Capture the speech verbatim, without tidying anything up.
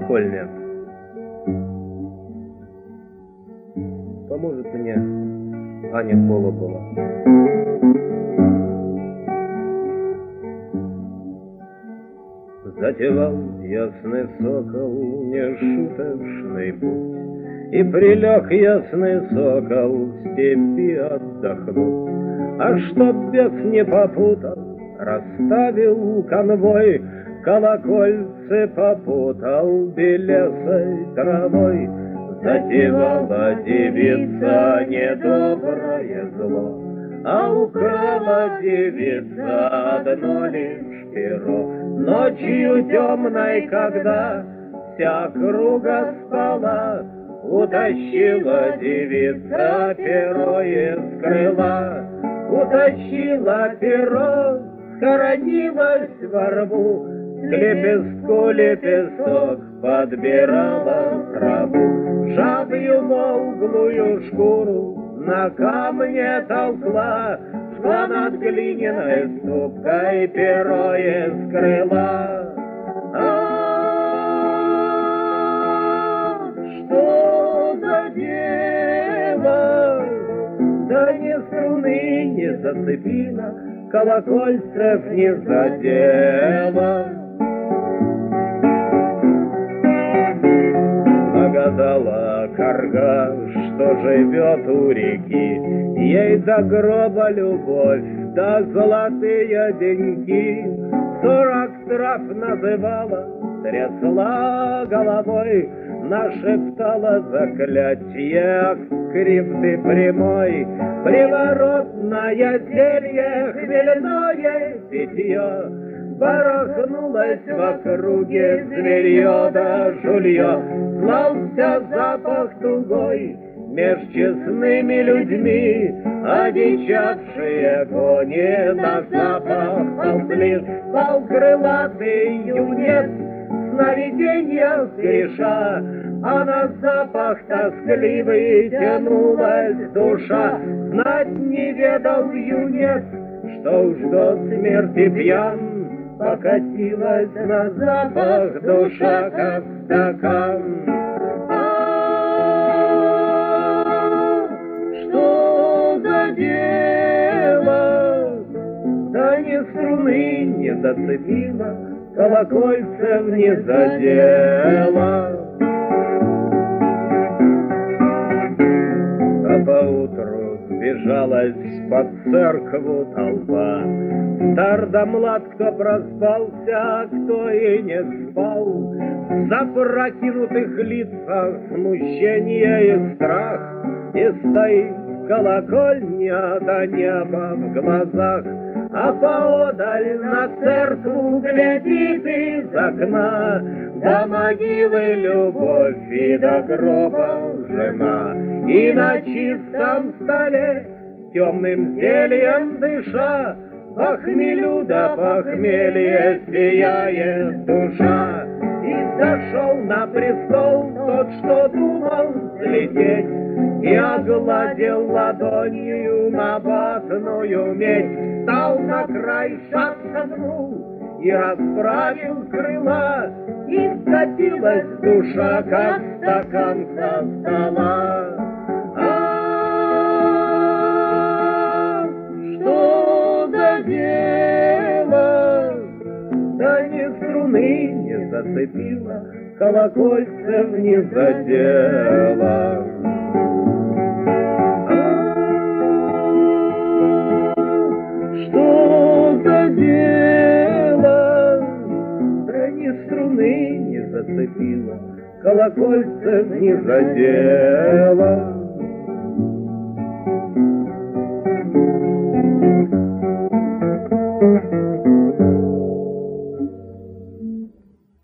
колокольня. Поможет мне Аня Колобова. Затевал ясный сокол нешуточный путь, и прилег ясный сокол в степи отдохнуть. А чтоб бес не попутал, расставил конвой, колокольцы попутал белесой травой. Затевала девица недоброе зло, а украла девица одно лишь перо. Ночью темной, когда вся округа спала, утащила девица перо из крыла. Утащила перо, схоронилась во рву, к лепестку лепесток подбирала траву. Жабью молглую шкуру на камне толкла, шла над глиняной ступкой, перо из крыла. А, что за дело? Да ни струны не зацепила, колокольцев не задела. Нагадала карга, что живет у реки, ей до гроба любовь, да золотые деньги. Сорок трав называла, трясла головой, нашептала заклятие кривды прямой. Приворотное зелье, хмельное питье, барахнулось в округе зверье да жулье. Слался запах тугой меж честными людьми, одичавшие кони на запах ползли. Спал крылатый юнец, сновиденья греша, а на запах тоскливый тянулась душа. Знать не ведал юнец, что уж до смерти пьян, покатилась на запах душа, как стакан. А, что за дело? Да ни струны не зацепила, колокольцев не задела. А поутру сбежалась под церкву толпа, стар да млад, кто проспался, кто и не спал. В запрокинутых лицах смущение и страх, и стоит колокольня до неба в глазах. А поодаль на церкву глядит из окна, до могилы любовь и до гроба жена. И на чистом столе темным зельем дыша, похмелю да похмелье сияет душа. И зашел на престол тот, что думал взлететь, и огладил ладонью набатную медь. Стал на край, шаг шагнул и расправил крыла, и скатилась душа, как стакан со стола. А, что за дело? Да ни струны не зацепила, колокольцев не задела. Что за дело? Да ни струны не зацепила, колокольцев не задела.